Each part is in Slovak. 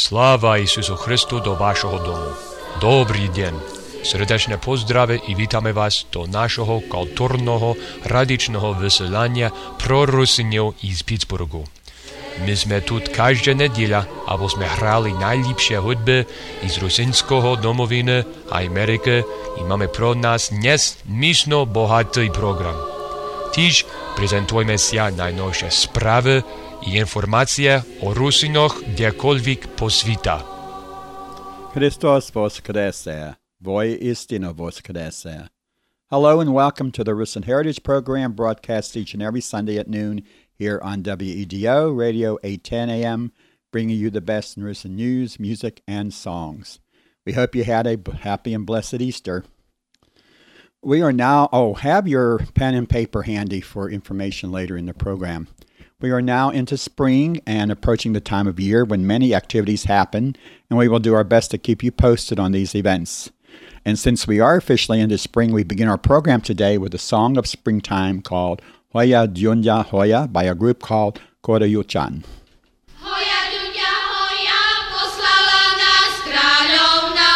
Slava Isusu Hristu do vašeho domu. Dobrý deň. Srdečné pozdrave i vítame vás do našeho kultúrneho radičného vysielania pro Rusinov iz Pittsburghu. My sme tu každá nedeľa, aby sme hrali najlepšie hudby iz rusinského domoviny a Ameriky i máme pro nás nesmyšno bohatý program. Tiež prezentujeme sa najnovšie správy i informácie o Rusinoch kdekoľvek po sveta. Christos Voskrese. Voy istino Voskrese. Hello and welcome to the Rusin Heritage Program, broadcast each and every Sunday at noon here on WEDO Radio 810 AM, bringing you the best in Rusin news, music, and songs. We hope you had a happy and blessed Easter. We are now, have your pen and paper handy for information later in the program. We are now into spring and approaching the time of year when many activities happen, and we will do our best to keep you posted on these events. And since we are officially into spring, we begin our program today with a song of springtime called Hoya Dyunya Hoya by a group called Koreyuchan. Hoya Dyunya Hoya, poslala nás kráľovna.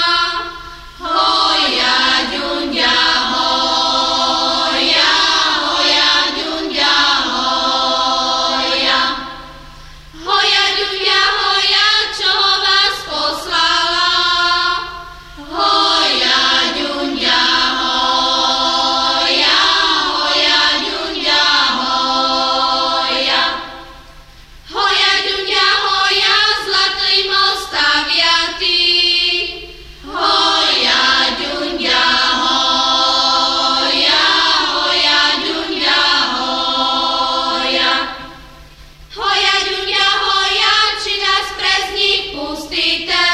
Hoya Dyunya Hoya, Hoya Dyunya Hoya. Hoya Dyunya Hoya, čo vás poslala? Hoya Dyunya Hoya, Hoya Dyunya Hoya. Hoya Dyunya Hoya, zlatý most staviatý. Hoya Dyunya Hoya, Hoya Dyunya Hoya. Hoya Dyunya Hoya, či nás prez nich pustíte?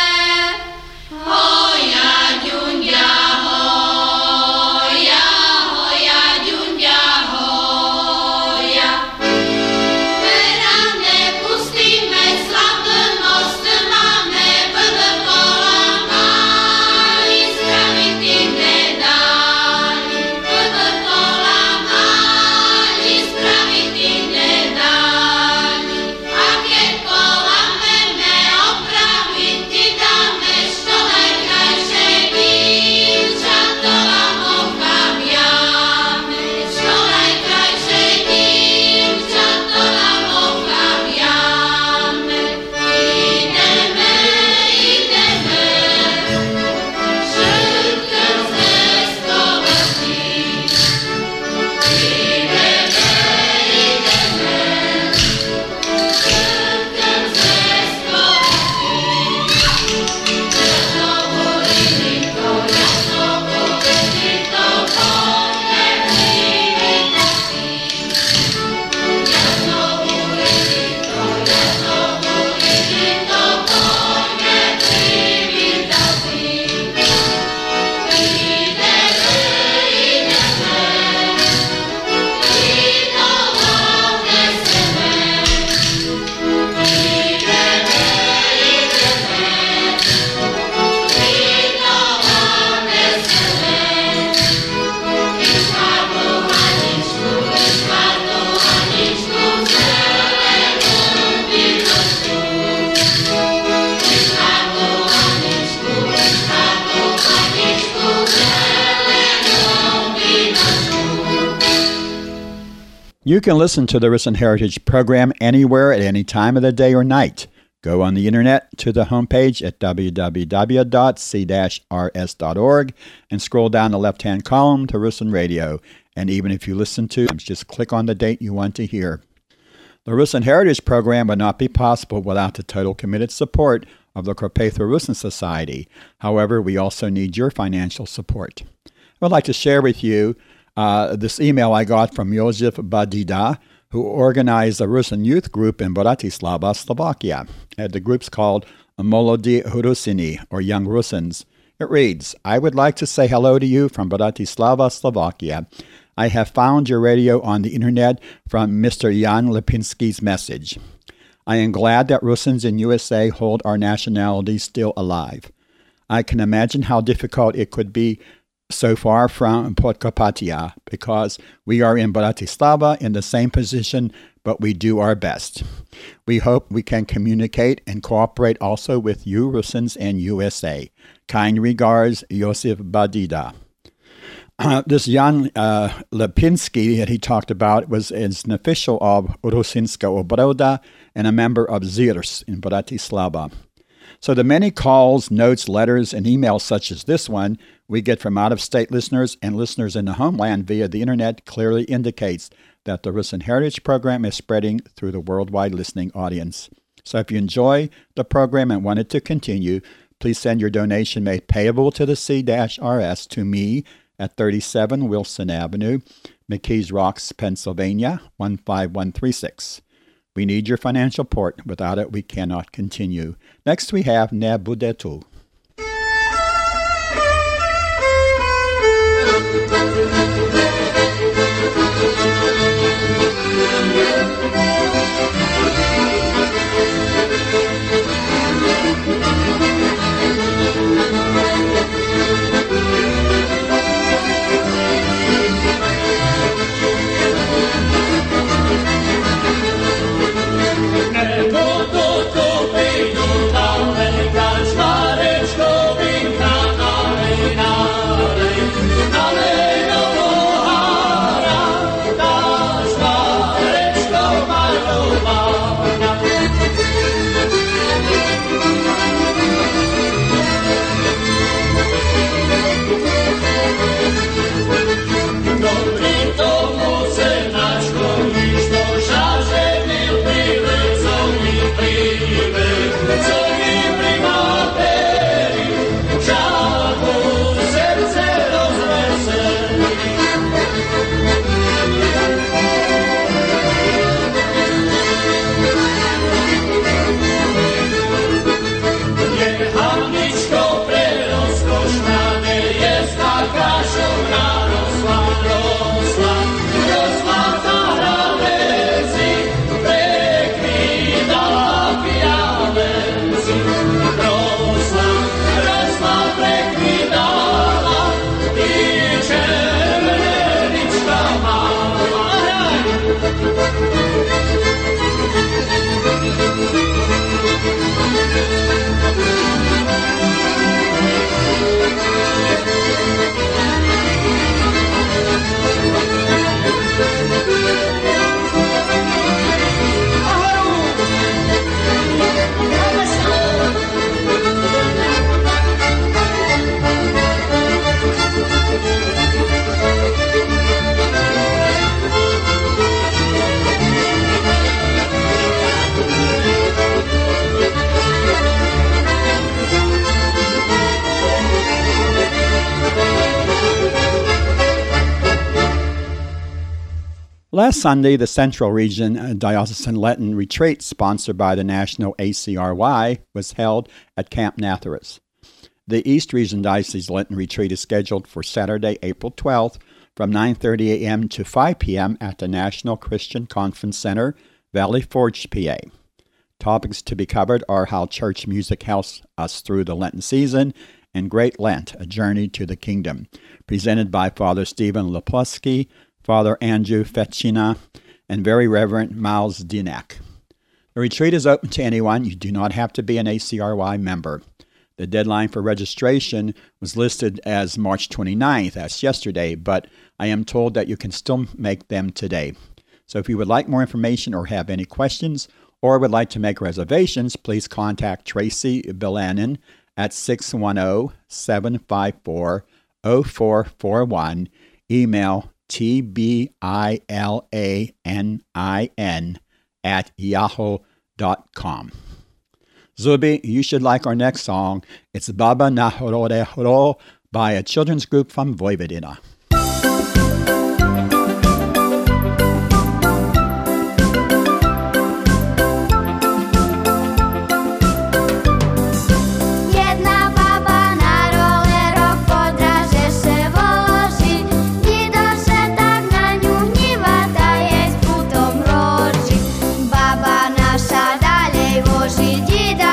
Hoya Dyunya Hoya, Hoya Dyunya Hoya. Vera nepustíme, zlaté mosty máme, dokola mali, spravit im nedali. Dokola mali, spravit im nedali. A keď polameme, opravit ti dáme, što najkrajšie dívčato vám opraviame. Što najkrajšie dívčato vám opraviame. Ideme, ideme, všetko cestovati. Ideme, ideme, všetko cestovati. Jasno volili to, jasno volili to, poďme privítati. Jasno volili to, jasno volili to, poďme privítati. Ideme, ideme, i domov neseme. Ideme, ideme, i domov neseme. Išmarnú Aničku, Išmarnú Aničku, zelenú bytočku. Išmarnú Aničku, Išmarnú Aničku, zelenú bytočku. You can listen to the Rusin Heritage Program anywhere at any time of the day or night. Go on the internet to the homepage at www.c-rs.org and scroll down the left-hand column to Rusin Radio. And even if you listen to, just click on the date you want to hear. The Rusin Heritage Program would not be possible without the total committed support of the Carpathia Rusin Society. However, we also need your financial support. I would like to share with you this email I got from Josef Badida, who organized a Rusin youth group in Bratislava, Slovakia. The group's called Molodi Rusini, or Young Rusins. It reads, I would like to say hello to you from Bratislava, Slovakia. I have found your radio on the internet from Mr. Jan Lipinski's message. I am glad that Rusins in USA hold our nationality still alive. I can imagine how difficult it could be so far from Podkarpatia because we are in Bratislava in the same position, but we do our best. We hope we can communicate and cooperate also with you Russians and USA. Kind regards, Josef Badida. This Jan Lipinski that he talked about is an official of Rusinska Obroda and a member of ZIRS in Bratislava. So the many calls, notes, letters, and emails such as this one we get from out-of-state listeners and listeners in the homeland via the internet clearly indicates that the Russian Heritage Program is spreading through the worldwide listening audience. So if you enjoy the program and want it to continue, please send your donation made payable to the C-RS to me at 37 Wilson Avenue, McKees Rocks, Pennsylvania, 15136. We need your financial support. Without it, we cannot continue. Next, we have Nebudetu. Last Sunday, the Central Region Diocesan Lenten Retreat, sponsored by the National ACRY, was held at Camp Natharis. The East Region Diocese Lenten Retreat is scheduled for Saturday, April 12th from 9:30 a.m. to 5 p.m. at the National Christian Conference Center, Valley Forge, PA. Topics to be covered are how church music helps us through the Lenten season and Great Lent, A Journey to the Kingdom, presented by Father Stephen Lepluski, Father Andrew Fetchina, and Very Reverend Miles Dinak. The retreat is open to anyone. You do not have to be an ACRY member. The deadline for registration was listed as March 29th, that's yesterday, but I am told that you can still make them today. So if you would like more information or have any questions or would like to make reservations, please contact Tracy Billanen at 610-754-0441, email tbilanin@yahoo.com. Zubi, you should like our next song. It's Baba na Horore Horo by a children's group from Vojvodina.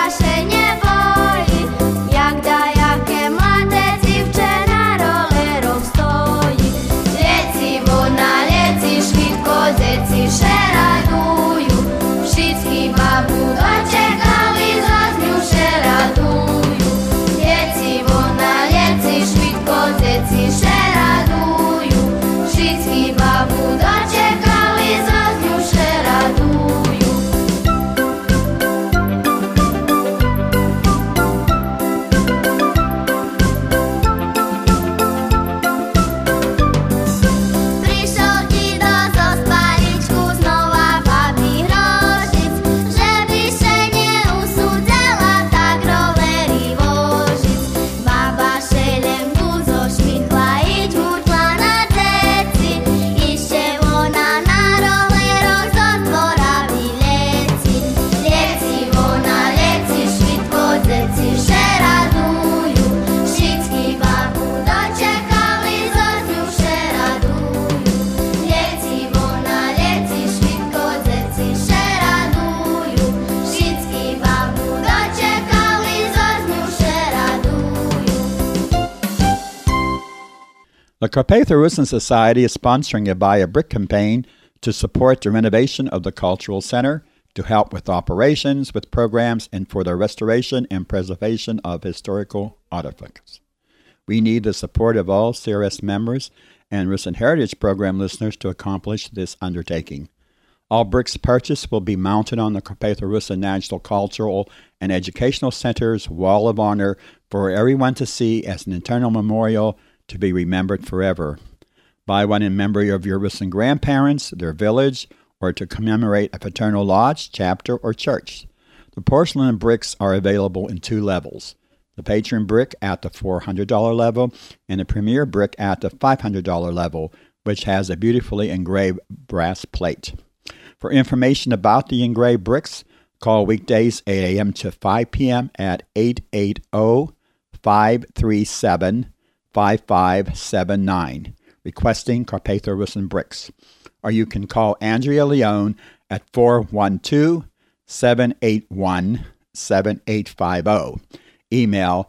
Jak da jaké mladé dziewczę na roleru deti še radujú, vždycky babu dočekali, zo dňu še radujú. Prišiel Dido zo spaličku znova babi hrožic, že by še neusúdela tak roverí vožic. Baba šelemku zošmykla i ťmutla na deci, ešte ona na roveroch zo dvora vyleci. Leci ona, leci švitko, deci še radujú, vždycky babu dočekali, zo dňu še radujú. Leci ona, leci švitko, deci še radujú, vždycky babu dočekali, zo dňu še radujú. The Carpathia Rusyn Society is sponsoring a Buy a Brick campaign to support the renovation of the Cultural Center, to help with operations, with programs, and for the restoration and preservation of historical artifacts. We need the support of all CRS members and Rusyn Heritage Program listeners to accomplish this undertaking. All bricks purchased will be mounted on the Carpathia Rusyn National Cultural and Educational Center's Wall of Honor for everyone to see as an eternal memorial to be remembered forever. Buy one in memory of your Rusyn grandparents, their village, or to commemorate a fraternal lodge, chapter, or church. The porcelain bricks are available in 2 levels: the patron brick at the $400 level and the premier brick at the $500 level, which has a beautifully engraved brass plate. For information about the engraved bricks, call weekdays 8 a.m. to 5 p.m. at 880-537-5579, requesting Carpathia Rusyn bricks. Or you can call Andrea Leone at 412-781-7850. Email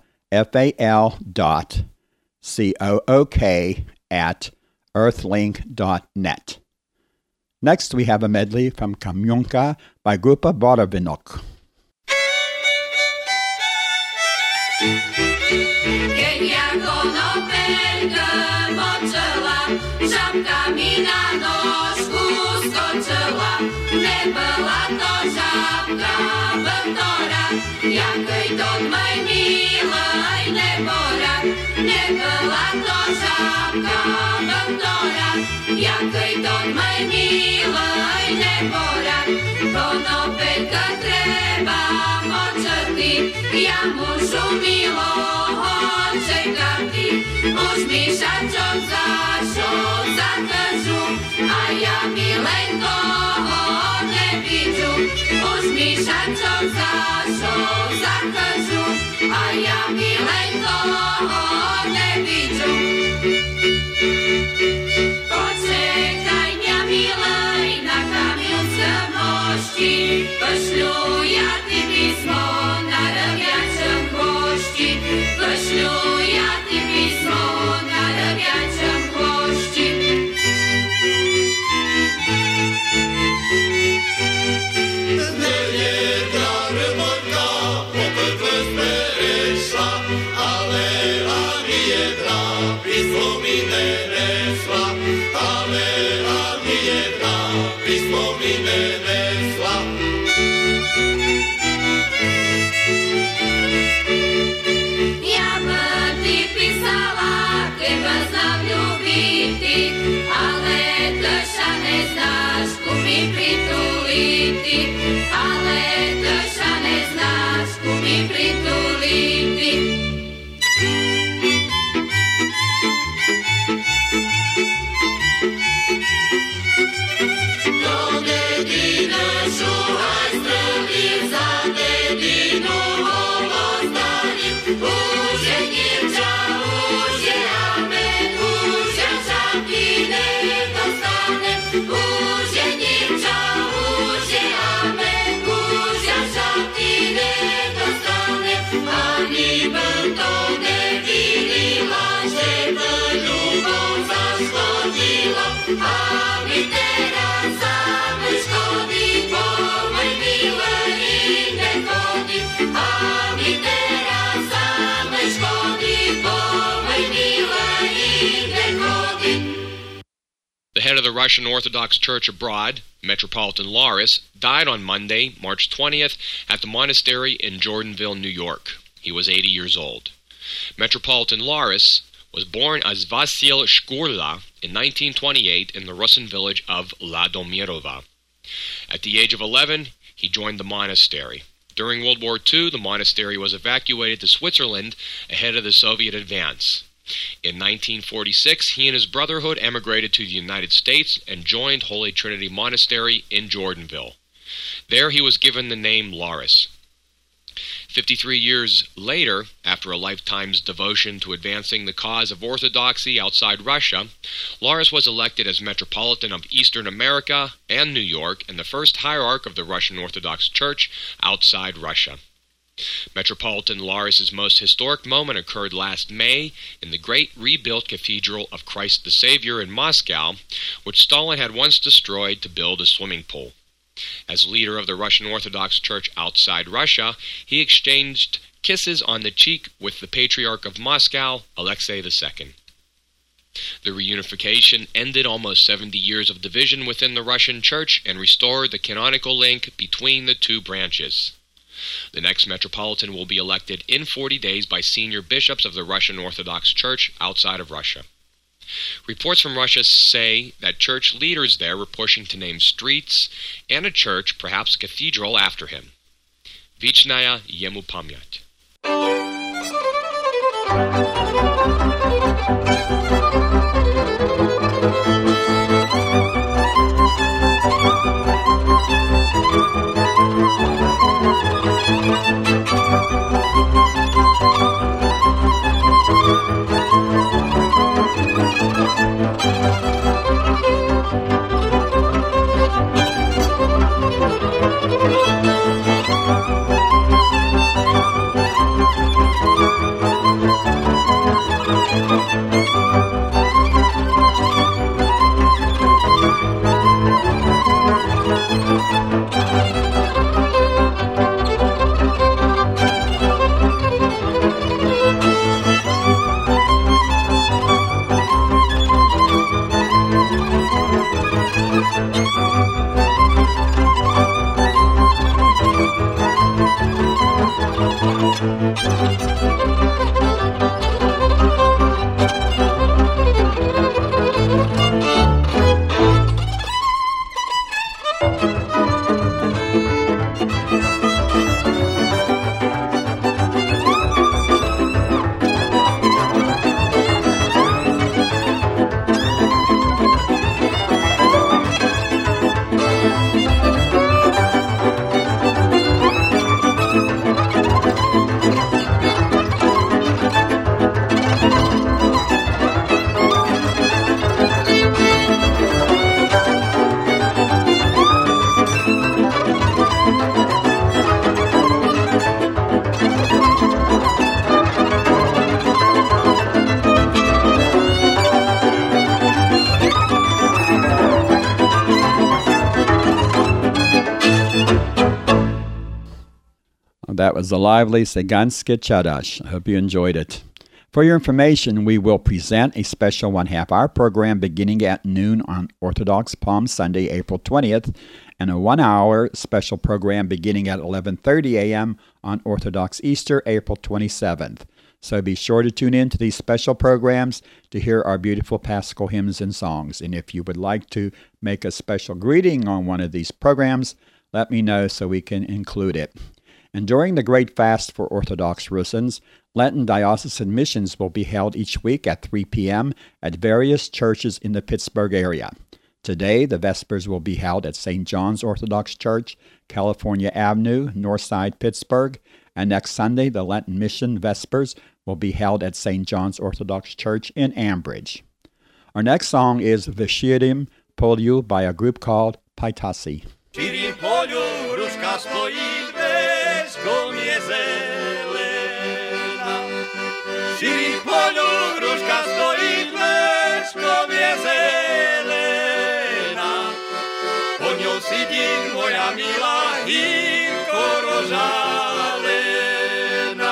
fal.cook@earthlink.net. Next, we have a medley from Kamionka by Grupa Borovinok. Keď ja konopelka počela, žabka mi na nožku skočila. Nebola to žabka vltora, jakej to maj milej nebora. Nebola to žabka vltora, jakej to maj milej nebora. Konopelka treba močati, ja mužu miloho čekati. Už mi šačom zašol zakažu, a ja milenko nevidžu. Už mi šačom zašol zakažu, a ja milenko nevidžu. Počekaj mňa milej na Kamilskom mošti, pošľu ja ti písmo na rviačom chvošti. Pošľu ja ti písmo na rviačom chvošti. Nejedná rybonka po pekle prešla, ale ani jedna písmo mi nenesla. Ale ani jedna písmo mi nenesla. Ja by ti písala, keba znam ľubiti, ale toša neznáš, ku mi prituliti. Ale toša neznáš, ku mi prituliti. Do dedinu šuhaj strelil, za dedinu volozdanim. Už je divča, už je amen, už ja žabky nedostanem. Už je divča, už je amen, už ja žabky nedostanem. Ani the Russian Orthodox Church abroad, Metropolitan Lauris, died on Monday, March 20th, at the monastery in Jordanville, New York. He was 80 years old. Metropolitan Lauris was born as Vasil Shkurla in 1928 in the Russian village of Ladomirova. At the age of 11, he joined the monastery. During World War II, the monastery was evacuated to Switzerland ahead of the Soviet advance. In 1946, he and his brotherhood emigrated to the United States and joined Holy Trinity Monastery in Jordanville. There he was given the name Lauris. 53 years later, after a lifetime's devotion to advancing the cause of Orthodoxy outside Russia, Lauris was elected as Metropolitan of Eastern America and New York and the first hierarch of the Russian Orthodox Church outside Russia. Metropolitan Lauris's most historic moment occurred last May in the great rebuilt Cathedral of Christ the Savior in Moscow, which Stalin had once destroyed to build a swimming pool. As leader of the Russian Orthodox Church outside Russia, he exchanged kisses on the cheek with the Patriarch of Moscow, Alexei II. The reunification ended almost 70 years of division within the Russian Church and restored the canonical link between the two branches. The next Metropolitan will be elected in 40 days by senior bishops of the Russian Orthodox Church outside of Russia. Reports from Russia say that church leaders there were pushing to name streets and a church, perhaps a cathedral, after him. Vichnaya Yemu Pamyat. That was the lively Seganske Chadash. I hope you enjoyed it. For your information, we will present a special one-half-hour program beginning at noon on Orthodox Palm Sunday, April 20th, and a one-hour special program beginning at 11:30 a.m. on Orthodox Easter, April 27th. So be sure to tune in to these special programs to hear our beautiful Paschal hymns and songs. And if you would like to make a special greeting on one of these programs, let me know so we can include it. And during the Great Fast for Orthodox Russians, Lenten diocesan missions will be held each week at 3 p.m. at various churches in the Pittsburgh area. Today, the Vespers will be held at St. John's Orthodox Church, California Avenue, Northside, Pittsburgh, and next Sunday, the Lenten Mission Vespers will be held at St. John's Orthodox Church in Ambridge. Our next song is Veshirim Polyu by a group called Paitasi. Širim polju gruška stoji, večkom je zelena. Pod njom sidi moja mila hinko rožalena.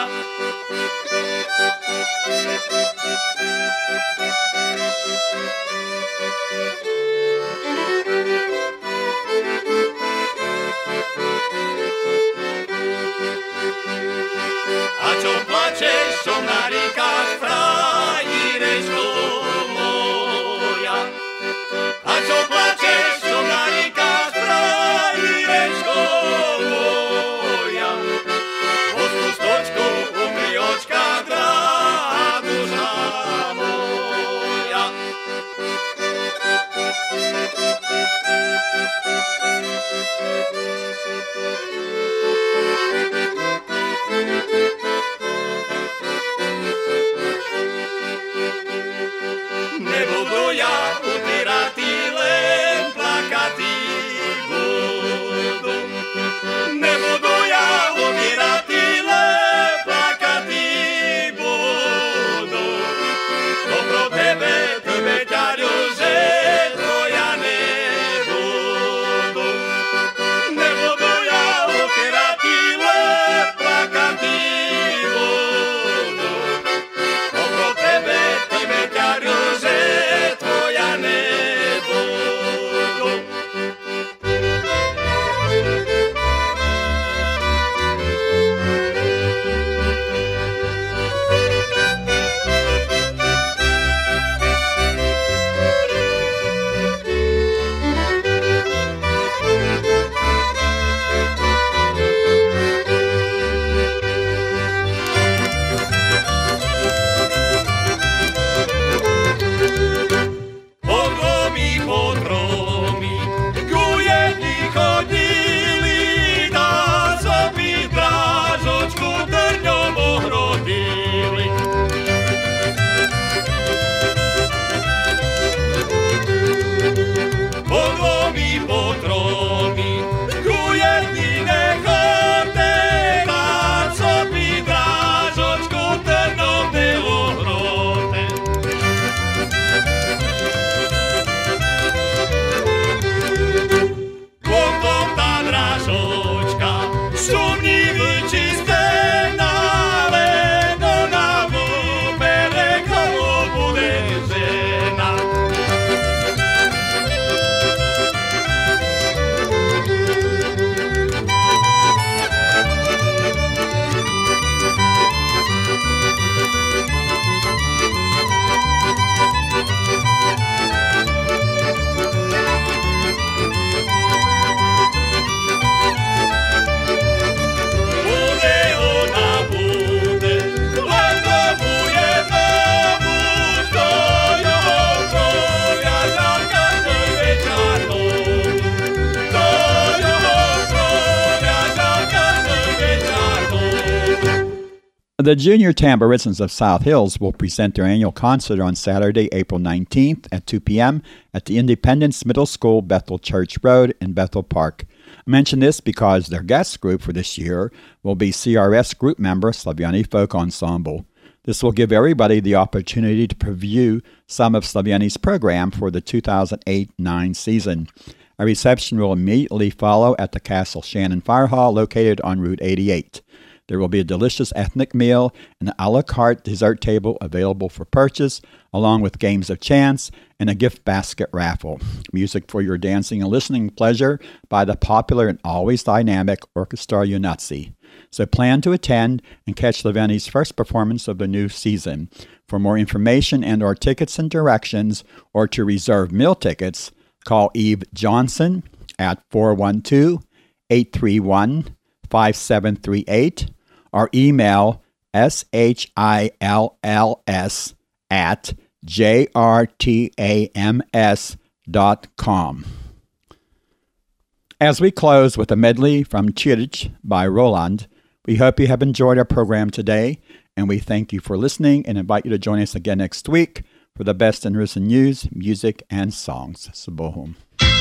The Junior Tambouristans of South Hills will present their annual concert on Saturday, April 19th at 2 p.m. at the Independence Middle School, Bethel Church Road in Bethel Park. I mention this because their guest group for this year will be CRS group member Slaviani Folk Ensemble. This will give everybody the opportunity to preview some of Slaviani's program for the 2008-9 season. A reception will immediately follow at the Castle Shannon Fire Hall located on Route 88. There will be a delicious ethnic meal and an a la carte dessert table available for purchase, along with games of chance and a gift basket raffle. Music for your dancing and listening pleasure by the popular and always dynamic Orchestra Unazzi. So plan to attend and catch Slaviani's first performance of the new season. For more information and/or tickets and directions, or to reserve meal tickets, call Eve Johnson at 412-831-5738 or email shills@jrtams.com. As we close with a medley from Chirich by Roland, we hope you have enjoyed our program today, and we thank you for listening and invite you to join us again next week for the best in Russian news, music, and songs. Sabohum.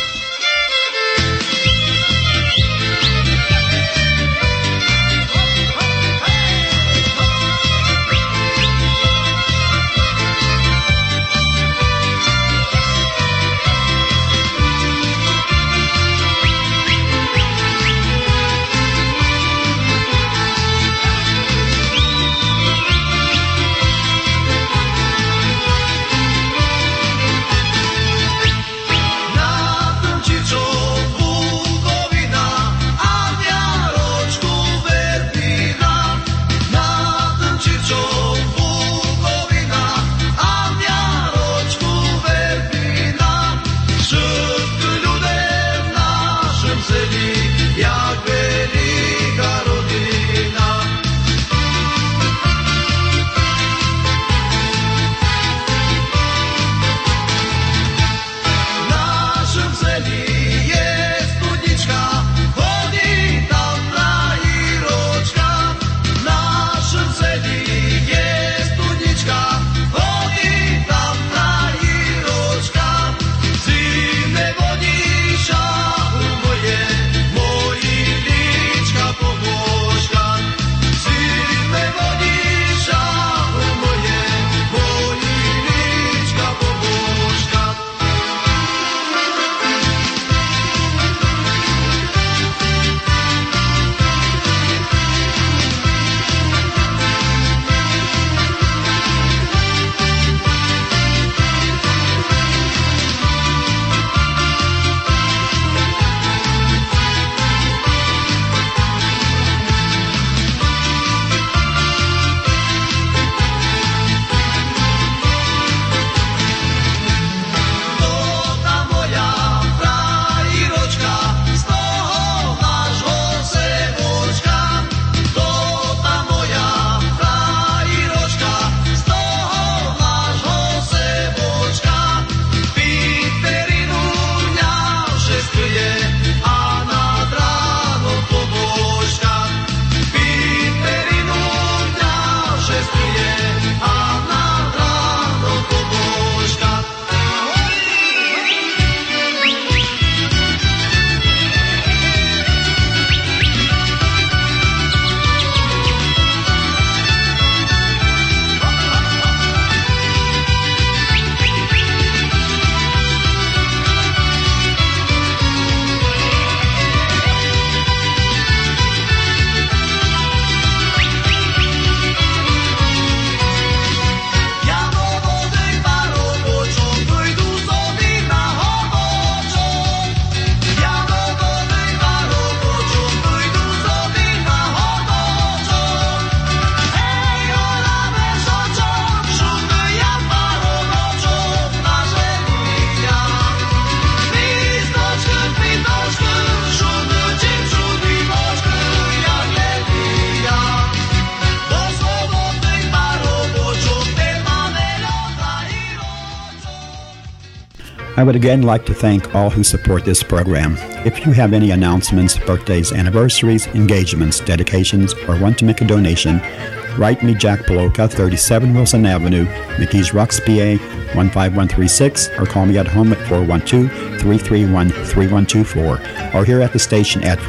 I would again like to thank all who support this program. If you have any announcements, birthdays, anniversaries, engagements, dedications, or want to make a donation, Write me, Jack Poloka, 37 Wilson Avenue, McKees Rocks, PA 15136, or call me at home at 412-331-3124, or here at the station at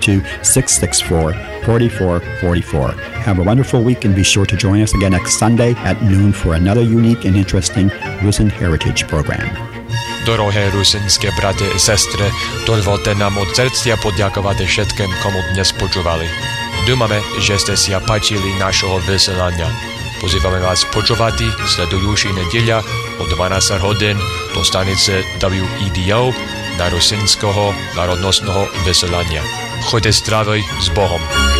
412-664-4444. Have a wonderful week and be sure to join us again next Sunday at noon for another unique and interesting Rusin Heritage program. Dorohé rusinské brate i sestry, dovolte nám od srdcia poďakovať všetkým, komu dnes počúvali. Dúfame, že ste si páčili našho vysielania. Pozývame vás počúvať sledujúci nedeľa o 12 hodín do stanice WEDO na rusinského národnostného vysielania. Choďte zdravý s Bohom.